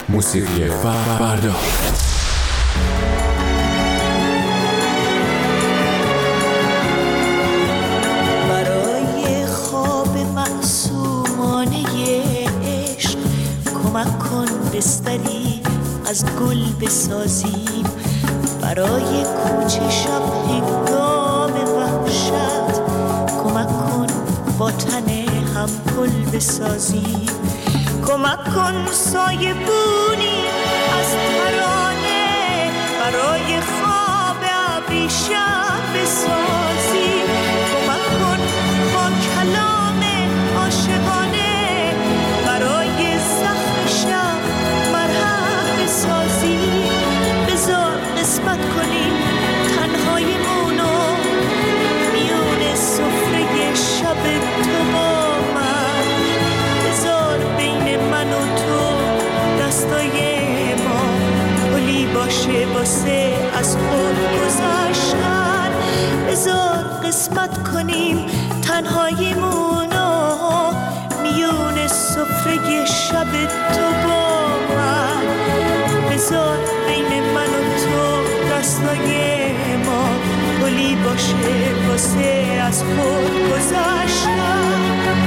موسیقی فردا. برای خواب معصومانه عشق کمک کن بستری از گل بسازیم، برای کوچه شب هنگام وحشت کمک کن با تن هم گل بسازیم، کمک کن سایه بونی از ترانه برای خواب ابری شب بسازیم، کمک کن با کلام عاشقانه برای زخم شب مرهم بسازیم، بذار قسمت کنیم تنهاییمونو میون سفره شب تو با من، بذار بین من و تو دستای ما پلی باشه واسه از خود گذشتن، بذار قسمت کنیم تنهاییمونو میون سفره شب تو با من، بذار بین من و تو دستای ما پلی باشه واسه از خود گذشتن.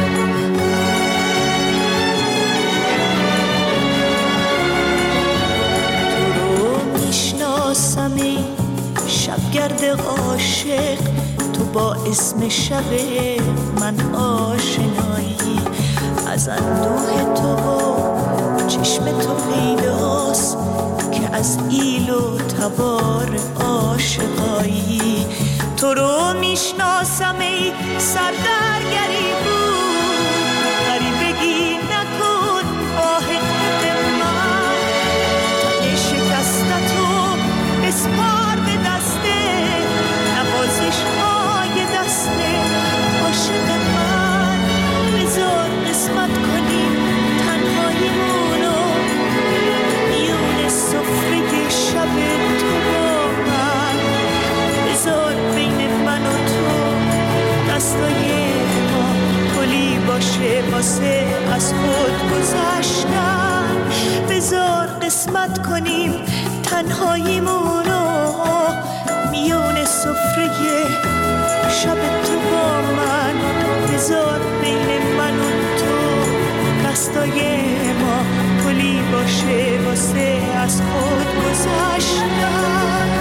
تو رو میشناسم ای شبگرد عاشق، تو با اسم شب من آشنایی، از اندوه تو و چشم تو پیداست که از ایل و تبار عاشقایی، تو رو میشناسم ای سردرگری بود، غریبگی نکن با حقیقت من، تن شکستتو بسپار به دسته نوازش های دسته عاشق من، بذار قسمت کنیم تنهاییمونو میون سفره شب تو با من، بذار بین من و تو دستای ما پلی باشه واسه از خود گذشتن، بذار قسمت کنیم تنهاییمونو میون سفره شب تو با من، بذار بین من و تو دستای ما پلی باشه واسه از خود گذشتن.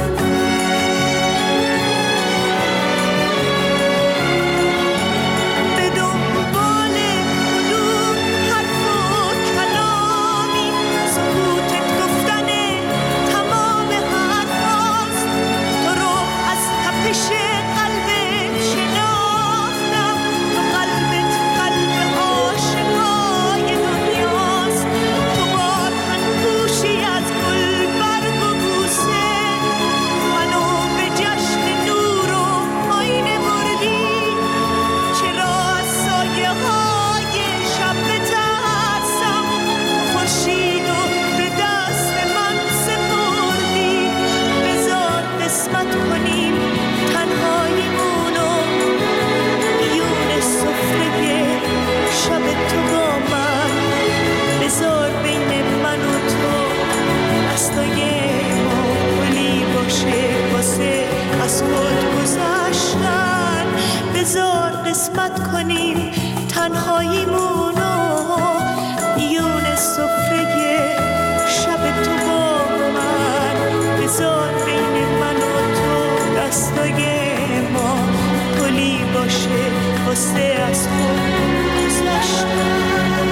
بذار قسمت کنیم تنهاییمونو میون سفره شب تو با من، بذار بین من و تو دستای ما پلی باشه واسه از خود گذشتن.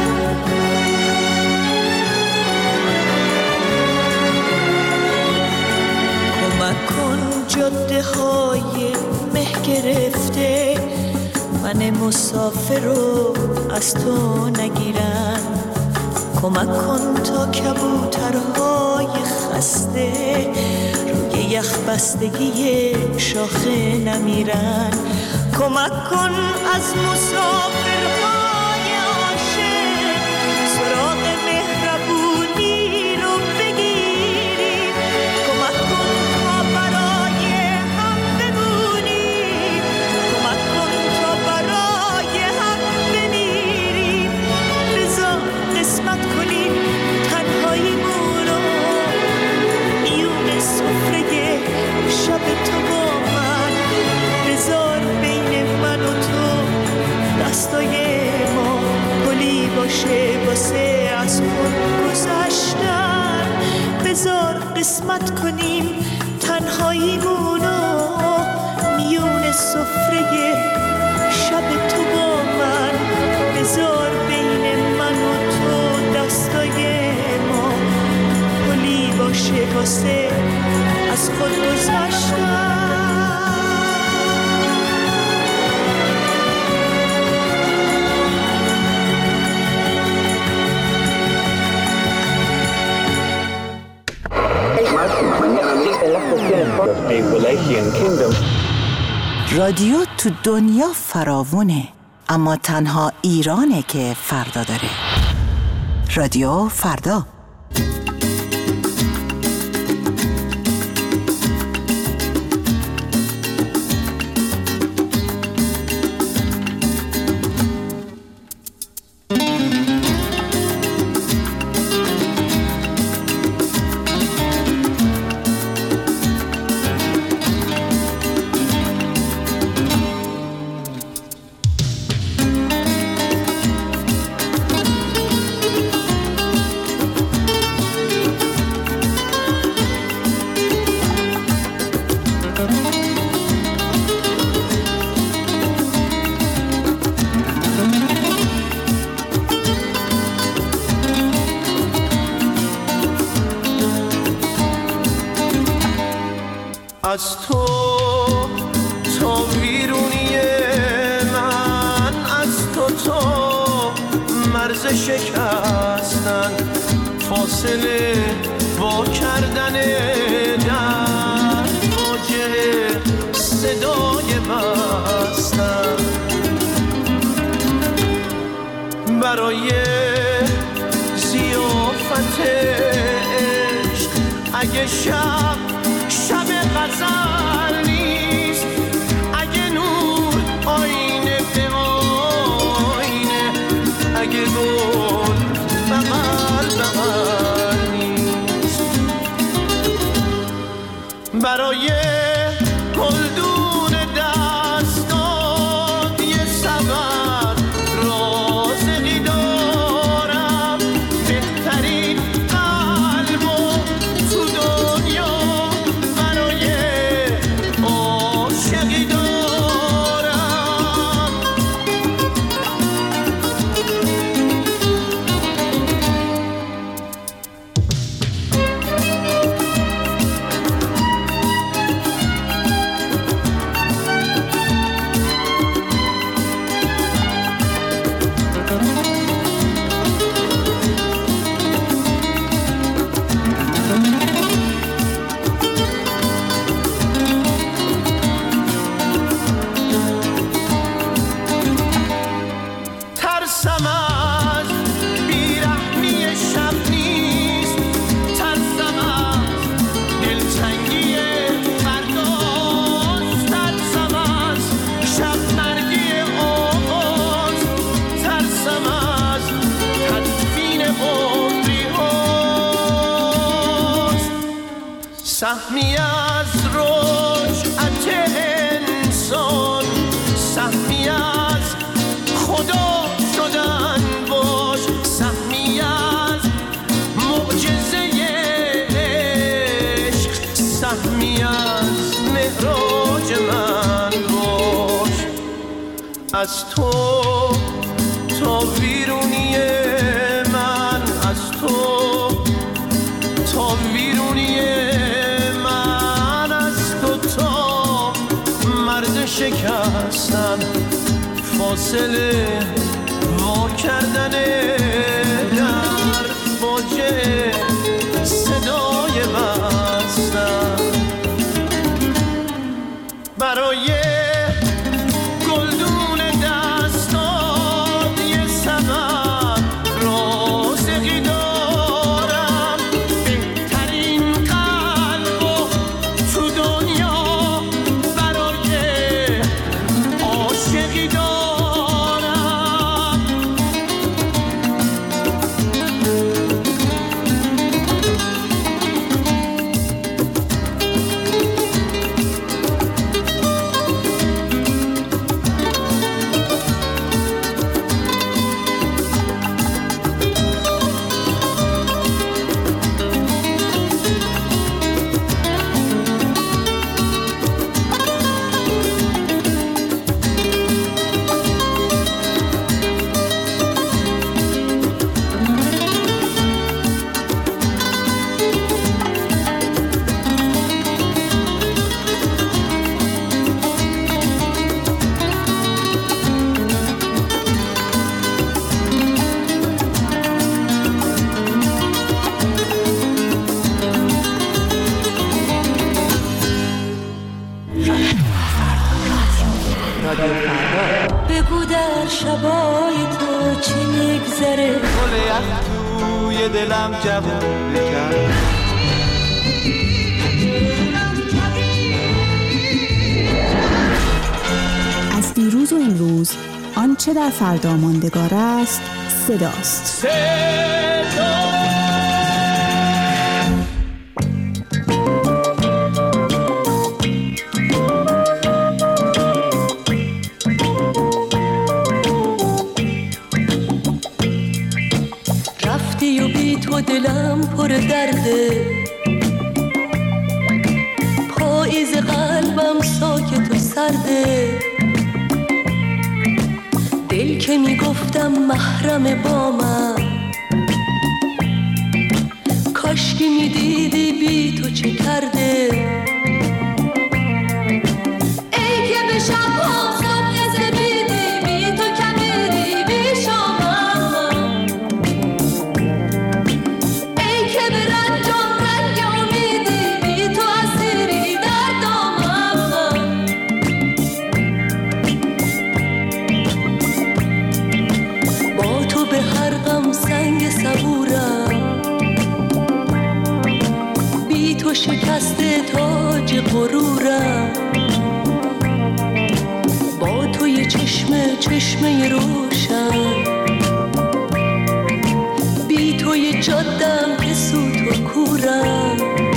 کمک کن جاده های مه گرفته من مسافر رو از تو نگیرن، کمک کن تا کبوترهای خسته روی یخ بستگی شاخه نمیرن، کمک کن از مسافرهای عاشق سراغ مهربونی رو بگیریم، کمک کن تا برای هم بمونیم، کمک کن تا برای هم بمیریم، بذار قسمت کنیم تنهایی از خود گذشتن. بذار قسمت کنیم تنهاییمونو میون سفره شب تو با من. بذار بین من و تو دستای ما پلی باشه واسه از خود گذشتن. رادیو تو دنیا فراوونه، اما تنها ایرانه که فردا داره. رادیو فردا. از تو تا بیرونی من، از تو مرز شکستن، فاصله وا کردن در واجه صدای بستن. برای ضیافت عشق اگه شب غزل نیست، اگه نور آینه به آینه، اگه گل بغل بغل نیست. برای گلدون دستات یه سبد رازقی دارم، بهترین قلب و تو دنیا عاشقی دارم. ترسم از بیرحمی شب نیست، ترسم از دلتنگی فرداست، ترسم از شب مرگی آغاز، ترسم از تدفین عمری هاست. سهمی از رجعت انسان، سهمی از خدا شدن باش، سهمی از معجزه عشق، سهمی از معراج من باش. از تو تا ویرونی من، از تو تا ویرونی من، از تو تا مرد شکستن، فاصله وا کردن در واجه صدای بستن. برای گلدون دستات یه سبد رازقی دارم، بهترین قلب و تو دنیا برای عاشقی دارم. شبای تو چه میگذره، گل یخ توی دلم جوونه کرد. از دیروز و امروز آنچه در فردا ماندگار است صداست. رفتی و بی تو دلم پر درده، پاییز قلبم ساکت و سرده، دل که میگفتم محرم با من، کاش که میدیدی بی تو چه کرده. ای که به شب‌ها صبح زمیدی بی تو کمیدی بی شامم، ای که به رنجم رنگ امیدی بی تو اسیری در دامم. با تو به هر غم سنگ صبورم، بی تو شکسته تاج غرورم، با تو یه چشمه روشن، بی تو یه جادم که سوت و کورم.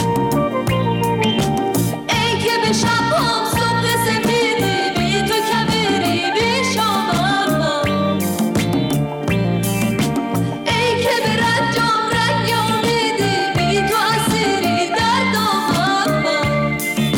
ای که به شب‌هام صبح سفیدی بی تو کبیری بی شامم، ای که به رنجم رنگ امیدی بی تو اسیری در دامم.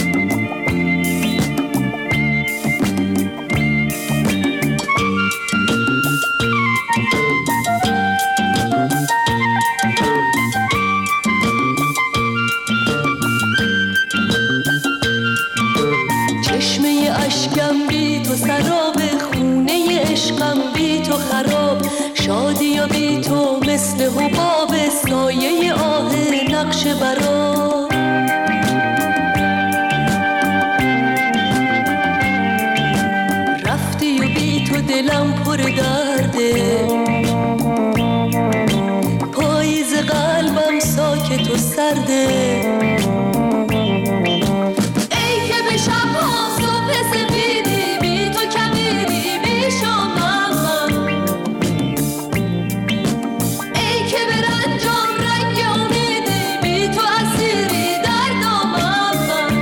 چشمه اشکم بی تو سراب، خونه عشقم بی تو خراب، شادی و بی تو مثل حباب، سایه آه نقش برا. رفتی و بی تو دلم پر درده، پاییز قلبم ساکت و سرده، ای که به شب‌ها صبح سفیدی بی تو کمیدی بی شامم، ای که به رنجم رنگ امیدی بی تو اسیری در دامم.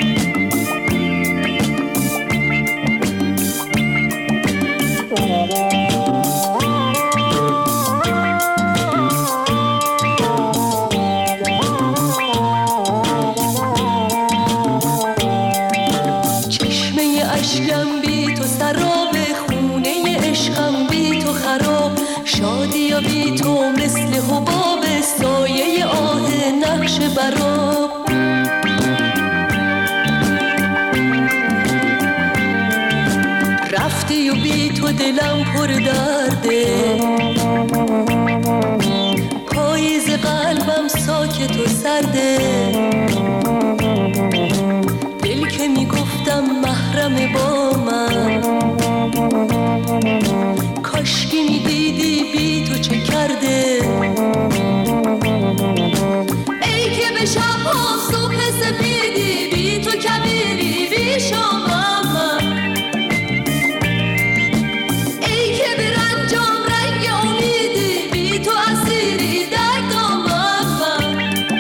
چشمه اشکم بی تو سراب، خونه عشقم بی تو خراب، شادی و بی تو مثل حباب، سایه آه نقش براب. رفتی و بی تو دلم پر درده، پاییز قلبم ساکت و سرده، دل که میگفتم محرم با من، کاش که میدیدی بی تو چه کرده. ای که به شب‌ها صبح سفیدی بی تو کبیری بی شامم، ای که به رنجم رنگ امیدی بی تو اسیری در دامم.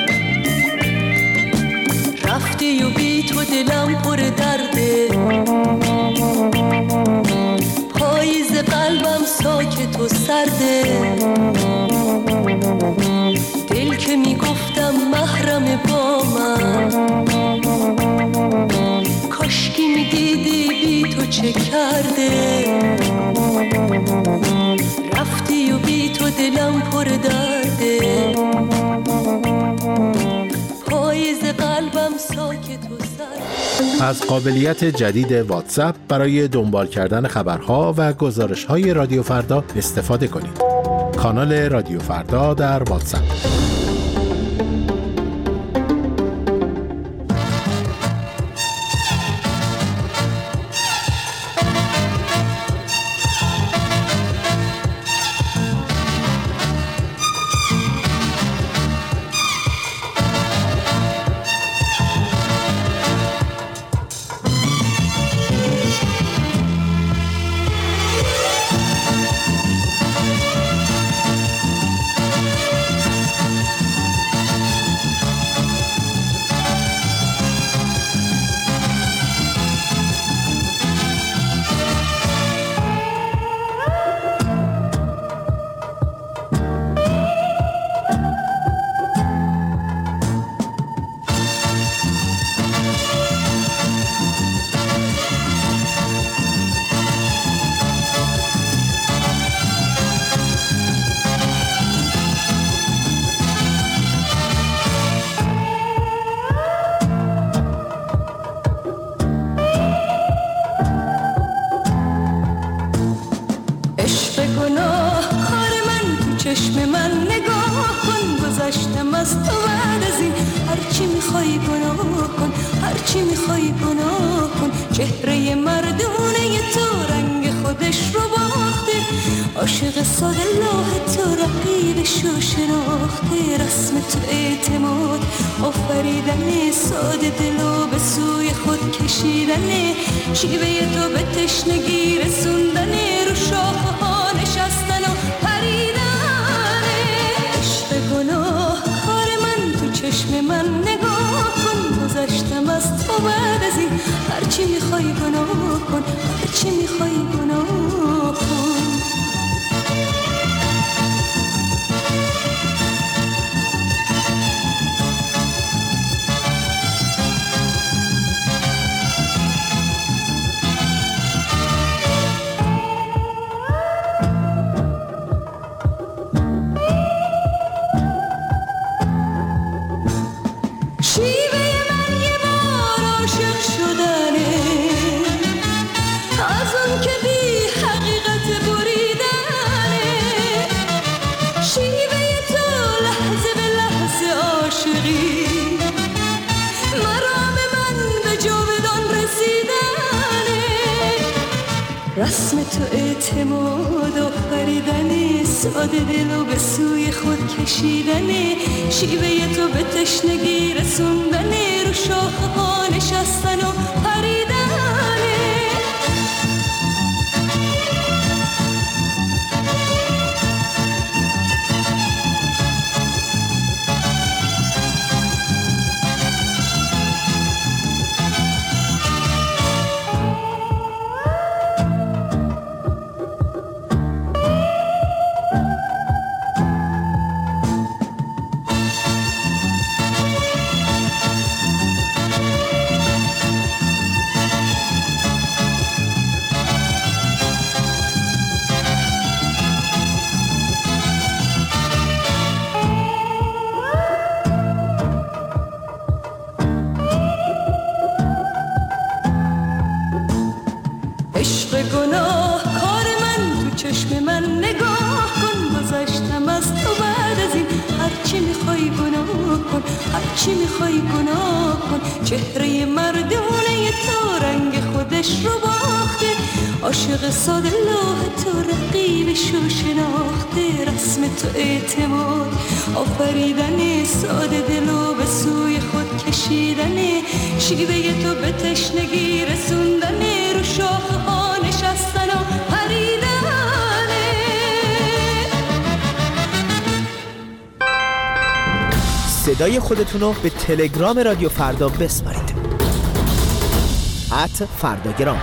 رفتی و بی تو دلم پر درده، پاییز قلبم ساکت و سرده، دل که میگفتم محرم با من، کاش که میدیدی بی تو چه کرده. رفتی و بی تو دلم پر درده، پاییز قلبم ساکت و سرده. از قابلیت جدید واتساپ برای دنبال کردن خبرها و گزارش‌های رادیو فردا استفاده کنید. کانال رادیو فردا در واتساپ. از تو بعد از این هرچی میخوای گناه کن، هرچی میخوای گناه کن. چهره مردونه تو رنگ خودش رو باخته، عاشق ساده لاه تو رقیبشو شناخته. رسم تو اعتماد آفریدن، ساده دلو به سوی خود کشیدنه. شیوه تو به تشنگی رسوندنه، رو شاخه ها نشستن و پریدنه. عشق گناه کار من، تو چشم من نگاه کن. گذشتم از تو بعد از این هرچی میخوای گناه کن، هرچی میخوای گناه کن. رسم تو اعتماد آفریدنه، ساده دلو به سوی خود کشیدنه. شیوه تو به تشنگی رسوندنه، رو شاخه ها نشستن و پریدنه. گناه کار من، تو چشم من نگاه کن. گذشتم از تو بعد از این هرچی میخوای گناه کن، هرچی میخوای گناه کن. چهره مردونه تو رنگ خودش رو باخته، عاشق ساده لاه تو رقیبشو شناخته. رسم تو اعتماد آفریدنه، ساده دلو به سوی خود کشیدنه. شیوه تو به تشنگی رسوندنه، رو شاخه ها نشستن و پریدنه. صدای خودتونو به تلگرام رادیو فردا بسپارید. @فرداگرام.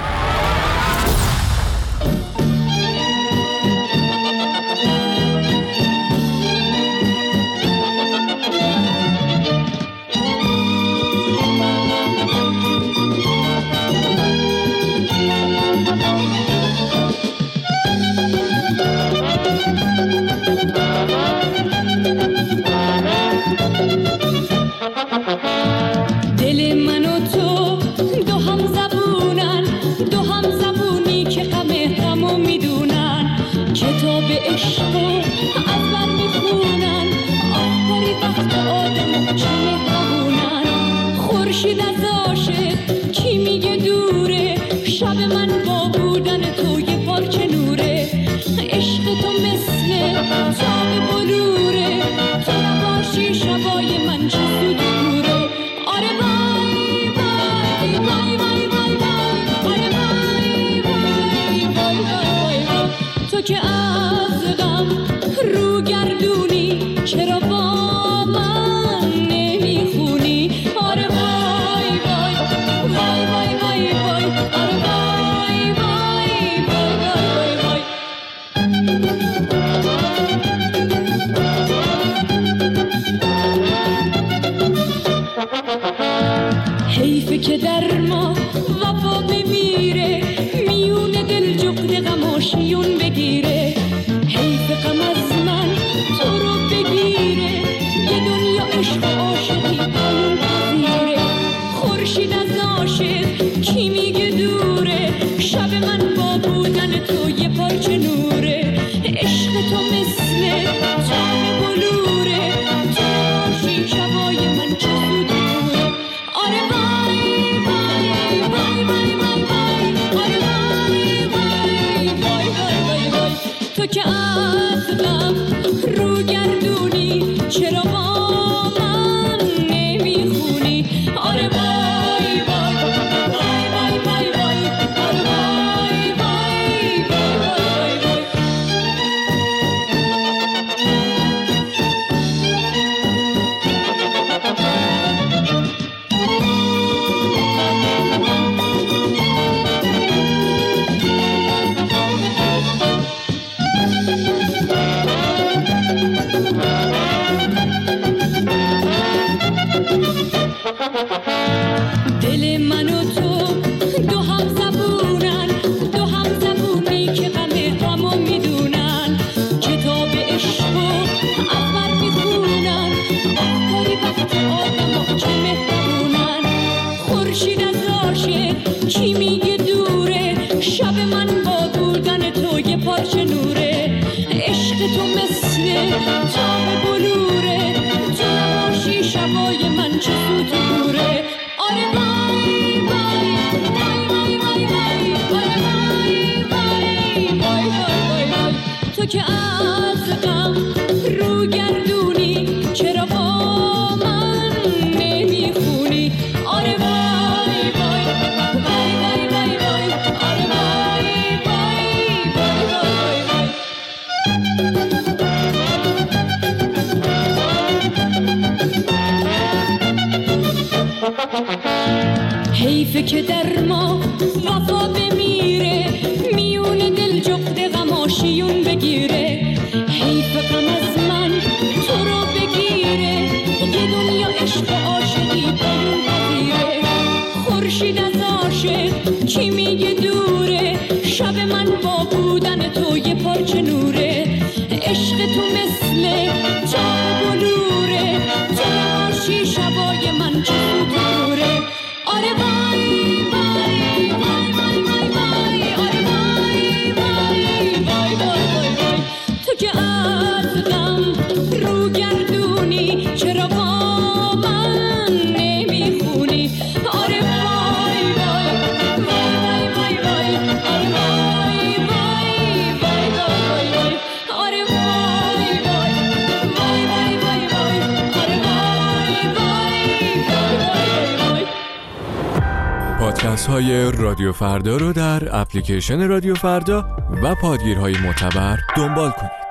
دل من و تو دو هم زبونن، دو هم زبونی که غمو میدونن. کتاب عشقو از من میخونن، آخری وقت آدم چه مهربونن. خورشید از عاشق کی میگه دوره، شب من با بودن تو یه پارچه نوره. عشق تو مثل تاب بلوره، تو نباشی شبای من چه سود دوره. آره وای وای وای وای وای وای، آره وای وای وای وای وای. تو که از غم رو گردونی، چرا با من نمیخونی. آره وای وای وای وای وای وای، آره وای وای وای وای وای. حیفه که در ما وفا بمیره، میون دل جغد غم و شیون بگیره. حیف غم از من تو رو بگیره، یه دنیا عشق و عاشقی قانون پذیره. خورشید از عاشق کی میگه دوره، شب من با بودن تو یه پارچه نوره. عشق تو مثل تاب بلوره، تو باشی دل من و تو دو هم زبونن، دو هم زبونی که غمو میدونن، کتاب عشقو از بر میخونن، آخری وقت آدم چه مهربونن. خورشید از عاشق کی میگه دوره، شب من با بودن تو یه پارچه نوره. عشق تو مثل تاب بلوره، تو نباشی شبای من چه سوت و گوره. آره وای وای وای وای وای وای، آره وای وای وای وای وای. تو که از غم رو گردونی، چرا با من نمیخونی. آره وای وای وای وای وای وای، آره وای وای وای وای وای. حیفه که در ما وفا بمیره، میون دل جغد غماشیون بگیره. حیف غم از من تو رو بگیره، یه دنیا عشق و عاشقی برون بگیره. خورشید از عاشق کی میگه دوره، شب من با بودن تو یه پارچه نوره. عشق تو مثل تاب بلوره، تو نباشی شبای من چه دوره. آره وای وای وای وای وای وای، آره وای وای وای وای وای. تو که از غم رو گردونی، چرا با من نمیخونی. آره وای وای وای وای وای، آره وای وای وای وای وای، آره وای وای وای وای وای وای، آره وای وای وای وای. پادکست های رادیو فردا رو در اپلیکیشن رادیو فردا و پادگیرهای معتبر دنبال کنید.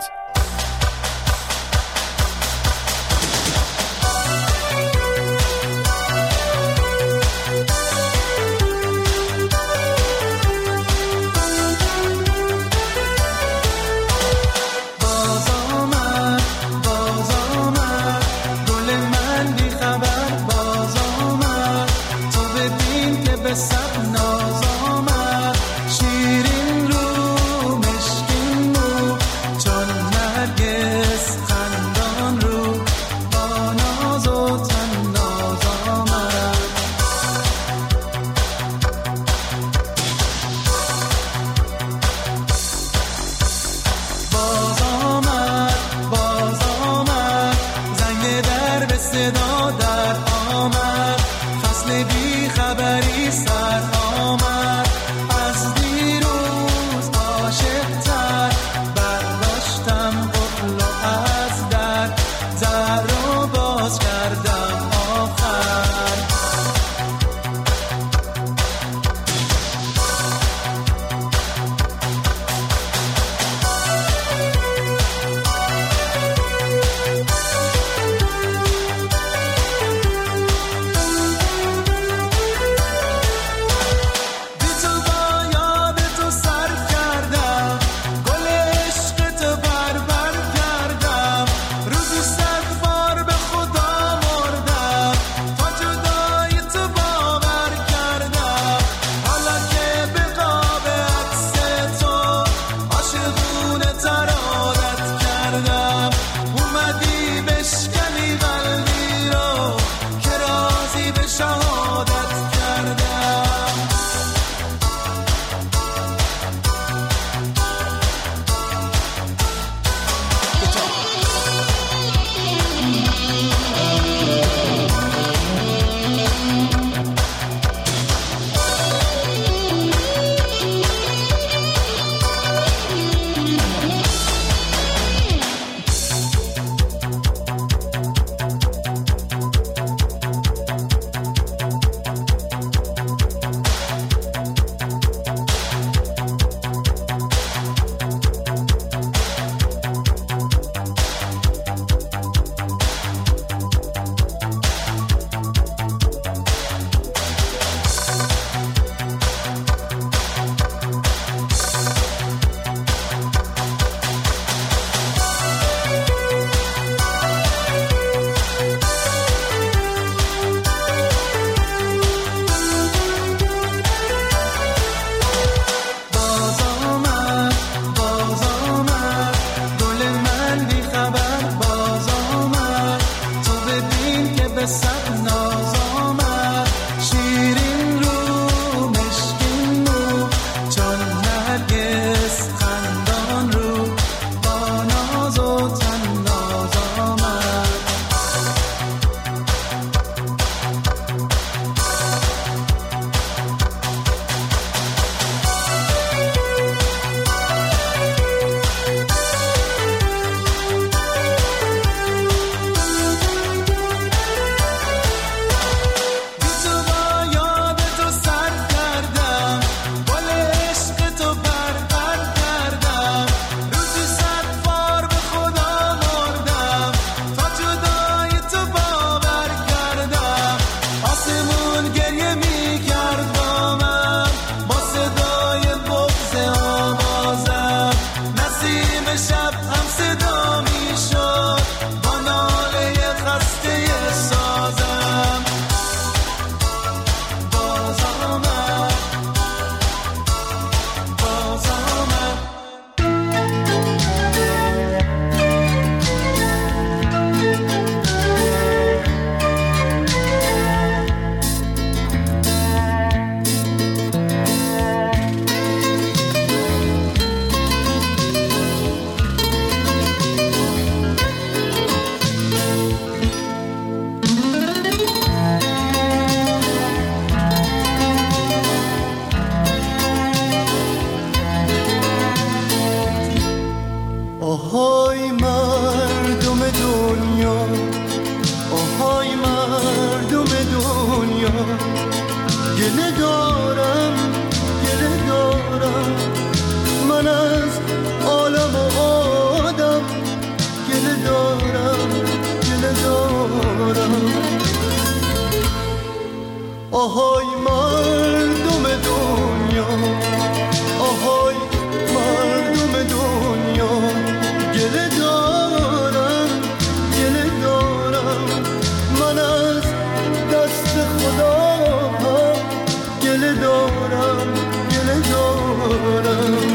من از دست خدا گله دارم گله دارم.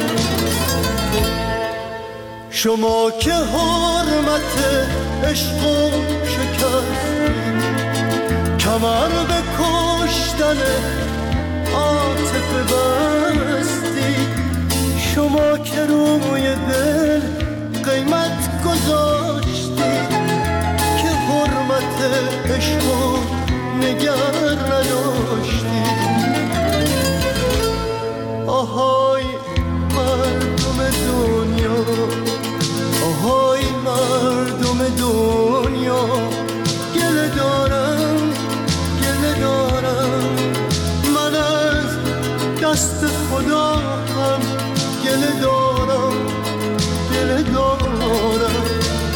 شما که حرمت عشق و شکستید، کمر به کشتن عاطفه بستید. شما که روی دل قیمت گذاشتید، که حرمت عشق و نگر نداشتید. آهای مردم دنیا، آهای مردم دنیا، گله دارم گله دارم. من از دست خدا هم گله دارم گله دارم.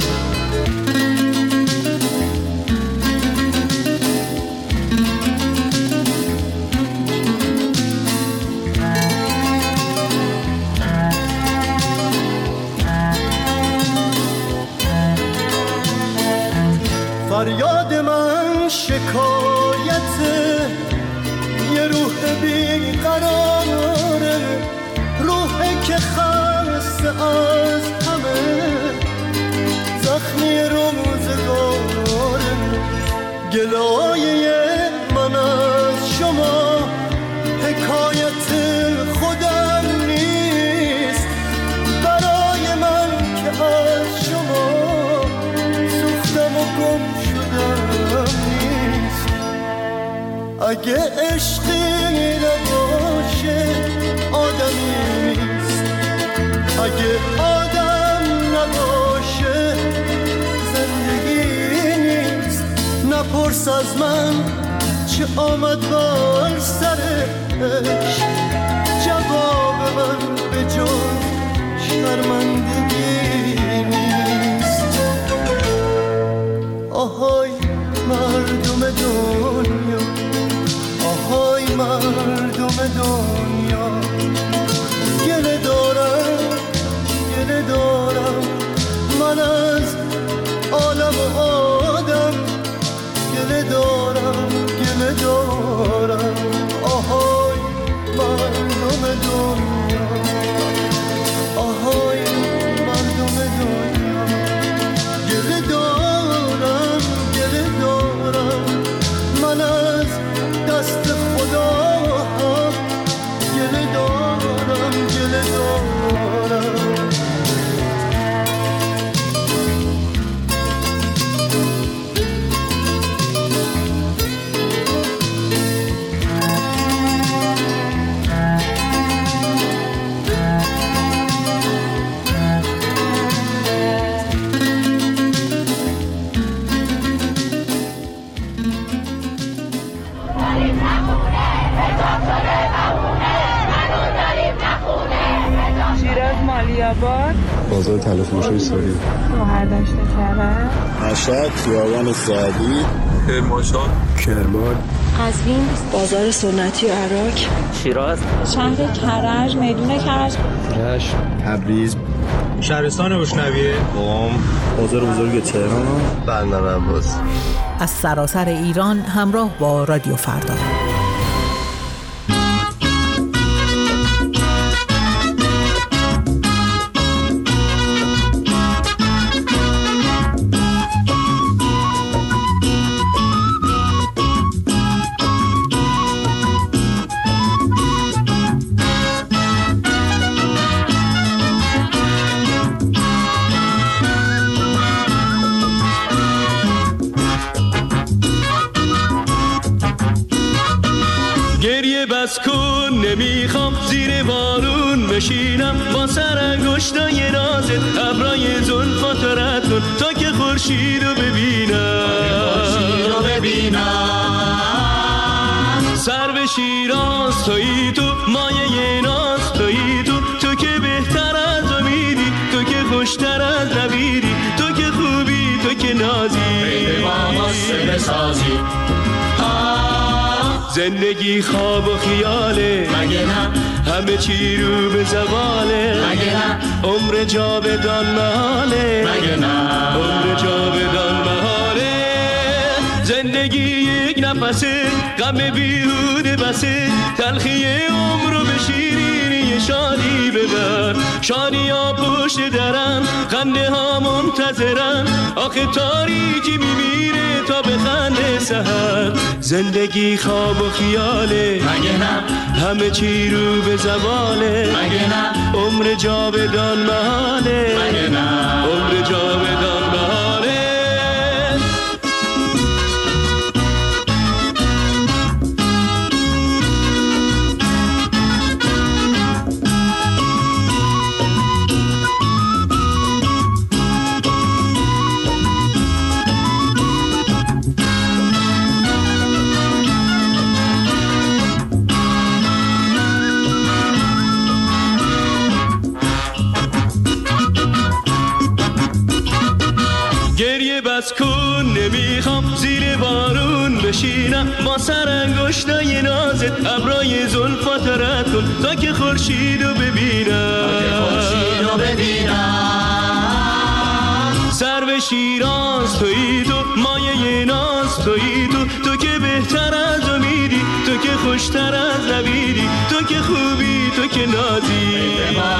فریاد من شکایت یه روح بیقراره، روحی که خسته از همه زخمی روزگاره. گلایه من از شما حکایت خودم نیست، برای من که از شما سوختم و گم شدم نیست. اگه عشقی نباشه آدمی نیست، اگه آدم نباشه زندگی نیست. نپرس از من چه آمد بر سرش، جواب من به جز شرمندگی نیست. آهای مردم دنیا، آهای مردم دنیا، گله دارم گله دارم. من از عالم و آدم گله دارم گله دارم. آهای مردم دنیا، آهای مردم دنیا، گله دارم گله دارم. من از دست خدا هم گله دارم گله دارم. بازار تلفروشی ساری، شوهرداشت کرد، مشهد، خیابان سعدی، کرمانشاه، کرمان، قزوین، بازار سنتی و عراق، شیراز، شهر کرج، میدون کرج، رشت، تبریز، شهرستان بشنویه، قم، بازار بزرگ تهران، بندر عباس. از سراسر ایران همراه با رادیو فردا. بس کن نمیخوام زیر بارون بشینم، با سر انگشتای نازت ابرای زلفات رد کن تا که خورشیدو ببینم. سر به شیراز تویی تو، مایه ناز تویی تو که بهتر از امیدی، تو که خوشتر از نویدی، تو که خوبی، تو که نازی، زندگی خواب و خیاله، مگه نه همه چی رو به زواله، مگه نه عمر جاودان محاله، مگه نه عمر جاودان محاله. زندگی یک نفسه، غم بیهوده بسه، تلخی عمر رو به شیرینی شادی ببر. شادی ها پشت درم، خنده ها منتظرم، آخه تاریکی میمیره تا به خنده سحر. زندگی خواب و خیاله، مگه نه همه چی رو به زواله، مگه نه عمر جاودان محاله، مگه نه عمر جاودان محاله. گریه بس کن، نمیخوام زیر بارون بشینم، با سر انگشتای نازت ابرای زلفات رد کن تا که خورشیدو ببینم، سر به شیراز تویی تو، مایه ناز تویی تو، تو که بهتر از امیدی، تو که خوشتر از نویدی، تو که خوبی، تو که نازی،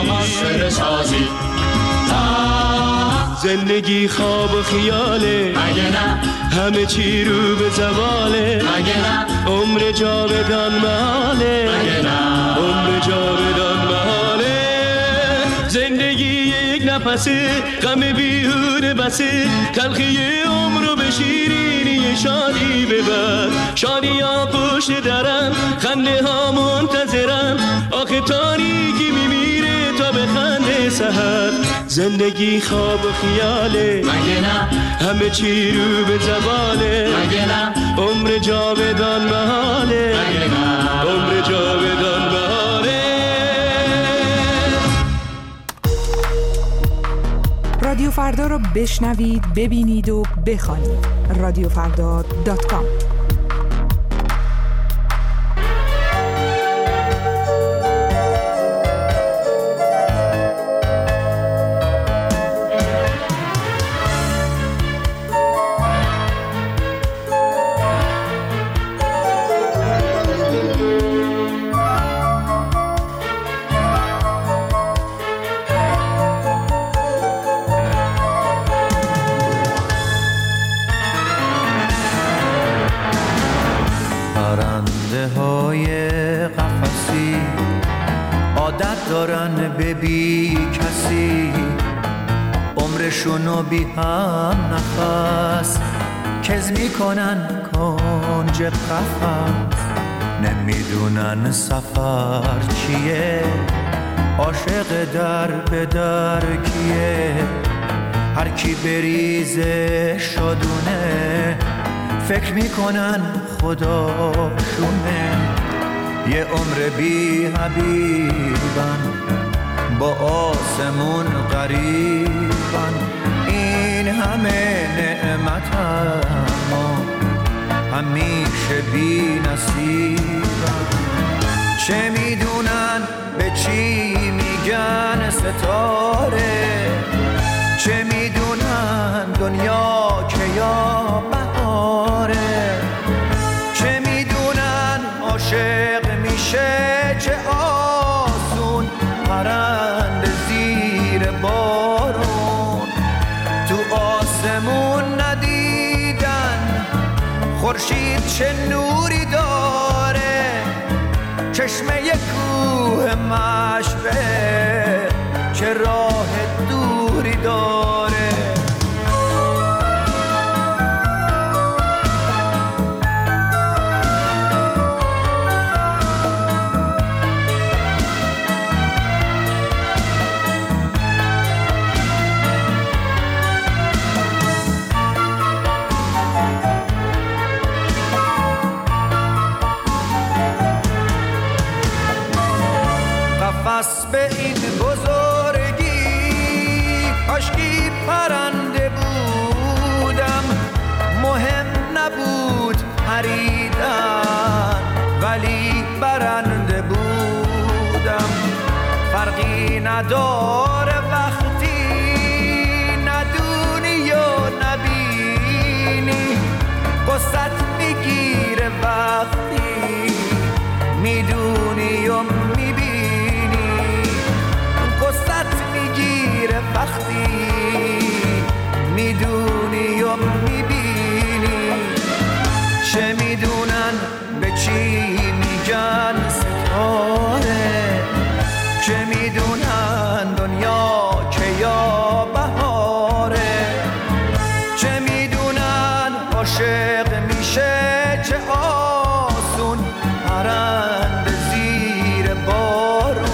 زندگی خواب و خیاله، مگه نه همه چی رو به زواله، مگه نه عمر جاودان محاله، مگه نه عمر جاودان محاله. زندگی یک نفسه، غم بیهوده بسه، تلخی عمر رو به شیرینی شادی ببر. شادی ها پشت درم، خنده ها منتظرم، آخه تاریکی میمیره تا به خنده سحر. زندگی خواب و خیاله، مگه نه همه چی رو به زواله، مگه نه عمر جاودان محاله، مگه نه عمر جاودان محاله. رادیو فردا رو بشنوید، ببینید و بخوانید. رادیوفردا.com. دارن به بی کسی، عمرشونو بی هم نفس کز میکنن کنج قفس. نمیدونن سفر چیه، عاشق در به در کیه، هر کی بریزه شدونه فکر میکنن خداشونه. یه عمر بی حبیبن، با آسمون قریبن، این همه نعمت اما همیشه بی نصیبن. چه میدونن به چی میگن ستاره، چه میدونن دنیا که یا بهاره، چه میدونن عاشق میشه چه آسون پرنده زیر بارون. تو آسمون ندیدن خورشید چه نوری داره، چشمه کوه مشبه چه راه دوری داره. قفس به این بزرگی کاشکی پرنده بودم، مهم نبود پریدن ولی برنده بودم. فرقی نداره وقتی ندونی و نبینی، قصه وقتی میدونی و میبینی، چه میدونن به چی میگن ستاره، چه میدونن دنیا که یا بهاره، چه میدونن عاشق میشه چه آسون پرنده زیر بارون.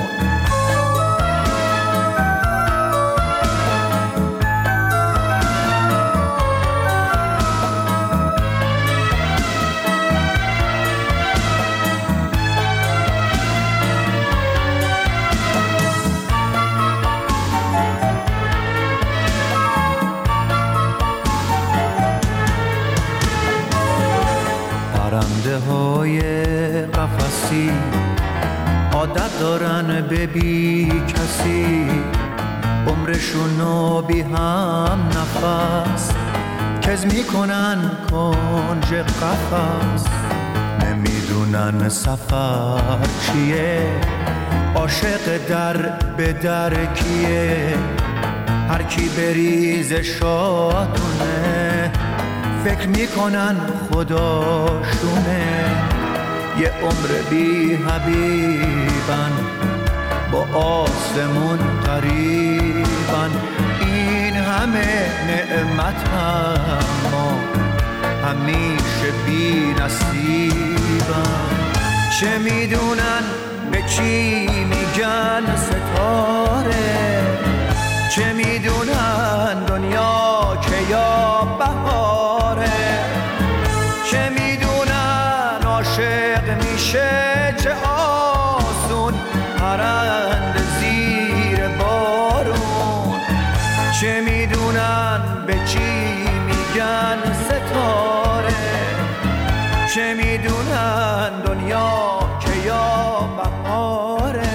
پرنده های قفسی عادت دارن به بی کسی، عمرشونو بی هم نفس کز میکنن کنج قفس. نمیدونن سفر چیه، عاشق در به در کیه، هر کی بریز شادونه فکر میکنن خداشونه. یه عمر بی حبیبن با آسمون قریبن، این همه نعمت اما همیشه بی نصیبن. چه میدونن به چی میگن ستاره، چه میدونن دنیا که یا بهاره، چه میدونن عاشق میشه چه آسون پرنده زیر بارون، چه میدونن به چی میگن ستاره، چه میدونن دنیا که یا بهاره.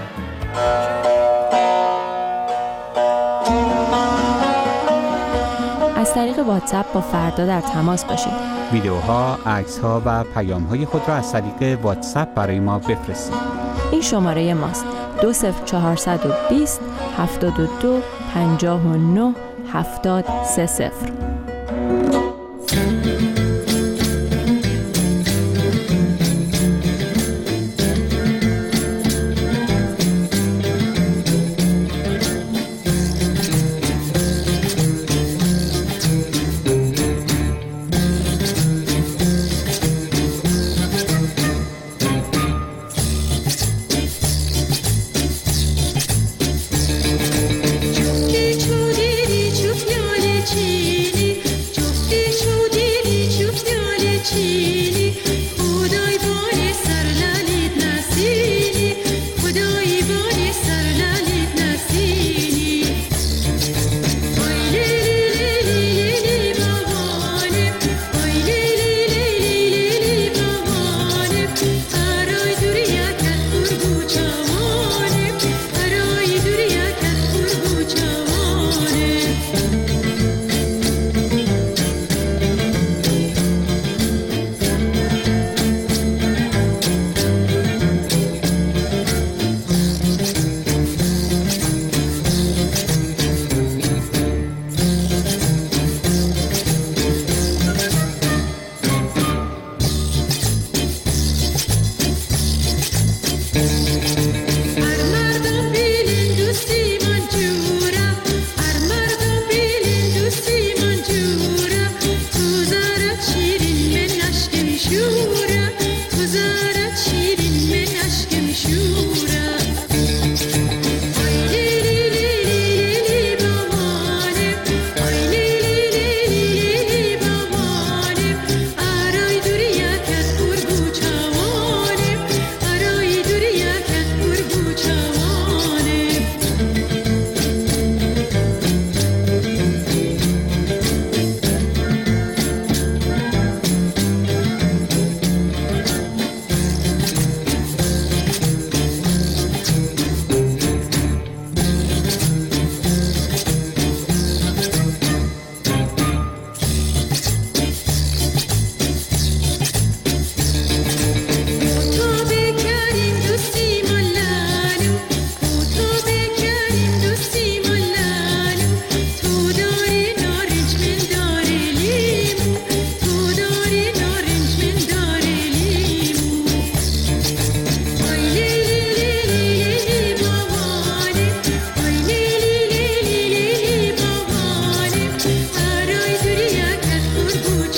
از طریق واتساپ با فردا در تماس باشید. ویدیوها، عکس‌ها و پیام‌های خود را از طریق واتساپ برای ما بفرستید. این شماره ماست: 20420 72 59 7030. چو دیدی چو پیاله چینی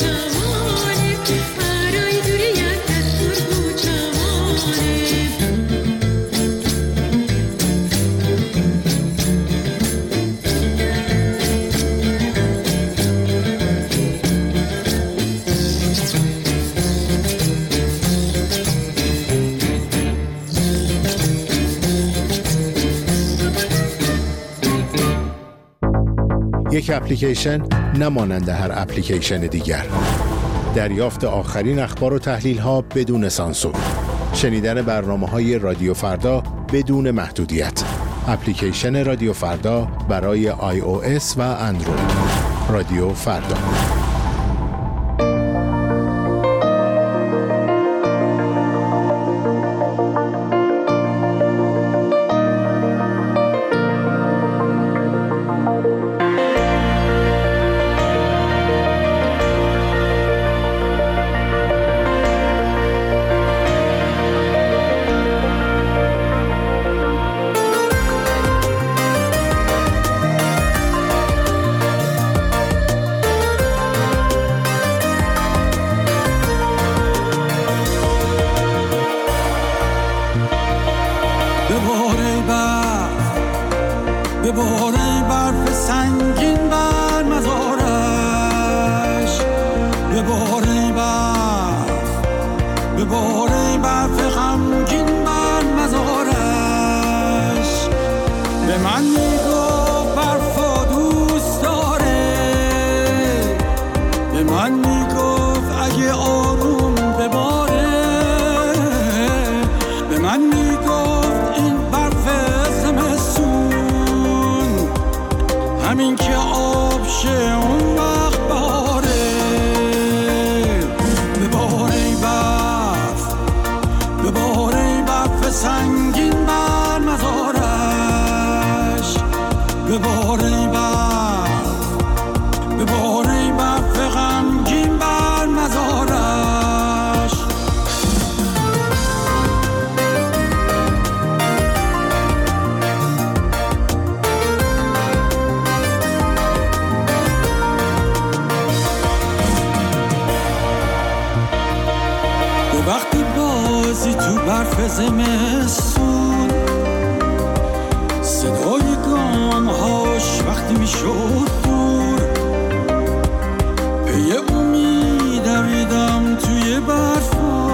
یک اپلیکیشن نمانند هر اپلیکیشن دیگر. دریافت آخرین اخبار و تحلیل‌ها بدون سانسور. شنیدن برنامه‌های رادیو فردا بدون محدودیت. اپلیکیشن رادیو فردا برای iOS و اندروید. رادیو فردا. بباره برف سنگین بر مزارش، بباره برف غمگین بر مزارش. به من میگفت برفا دوست داره، به من میگفت اگه آروم بباره، به من میگفت این برف زمستون همین که آب شه اون وقت باره. بباره برف سنگین بر مزارش، بباره برف غمگین بر مزارش. وقتی بازی تو برف زمستون، صدای گامهاش وقتی میشد دور، به یه امید دویدم توی برفا،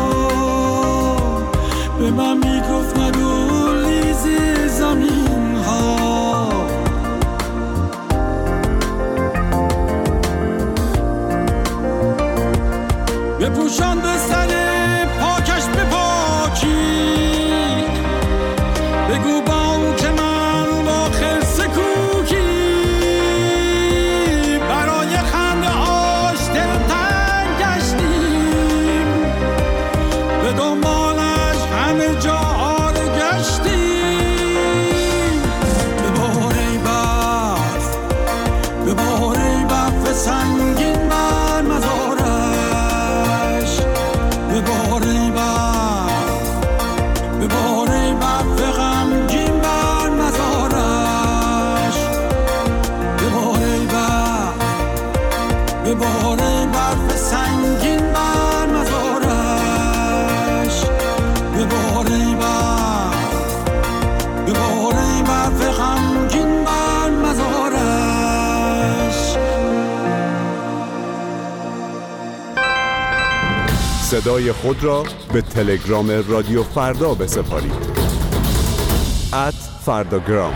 به من میگفت ندو لیز زمین ها. بپوشان به سر پاکش به پاکی، بگو با که من با خرس کوکی برای خنده هاش دلتنگ گشتیم، به دنبالش همه جاها رو گشتیم. بباره برف سنگین بر مزارش، بباره برف غمگین بر مزارش، بباره برف سنگین بر مزارش، بباره برف غمگین بر مزارش. صدای خود را به تلگرام رادیو فردا بسپارید. @فرداگرام.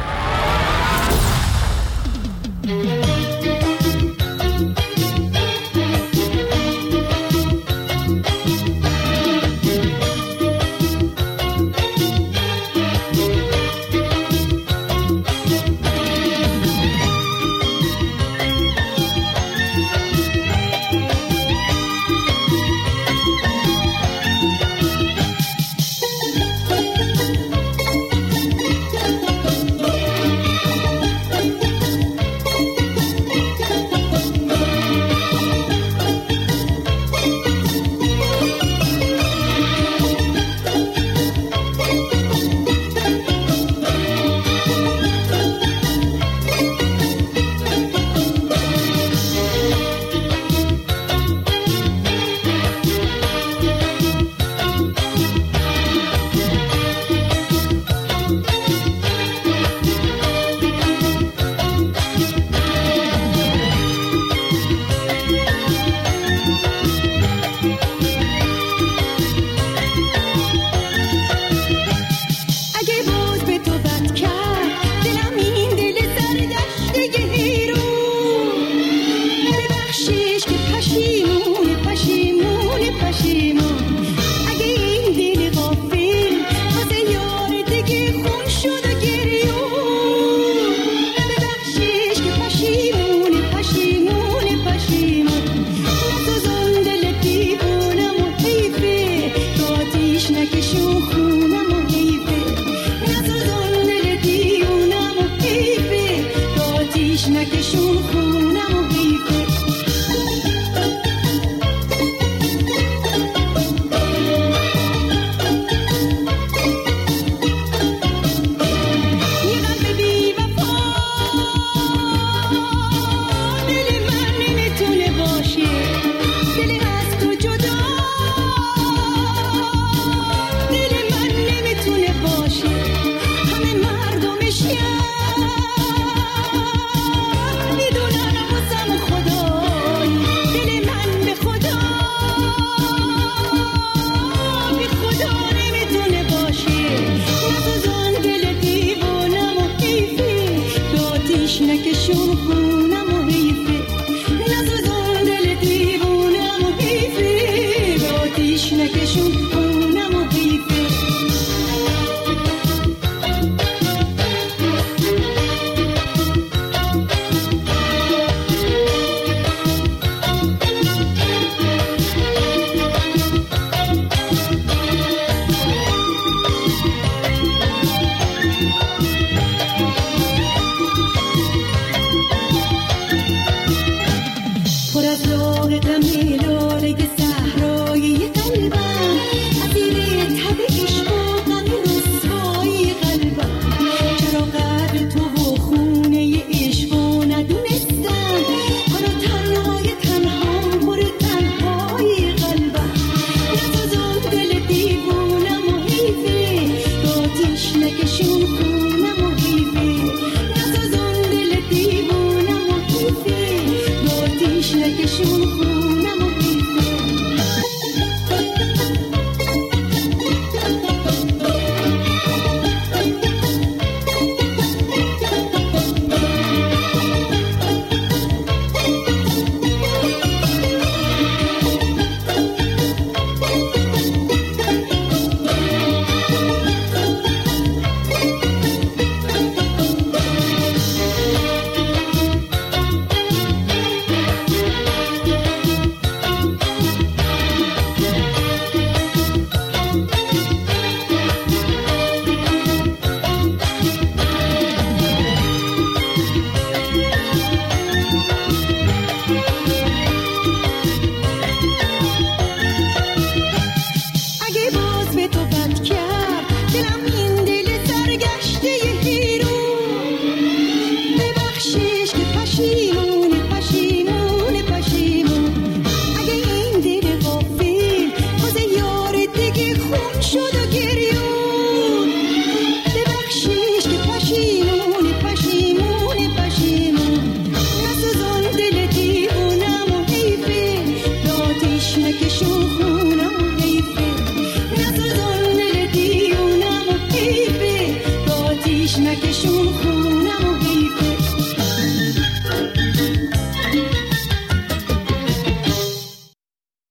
عینکشون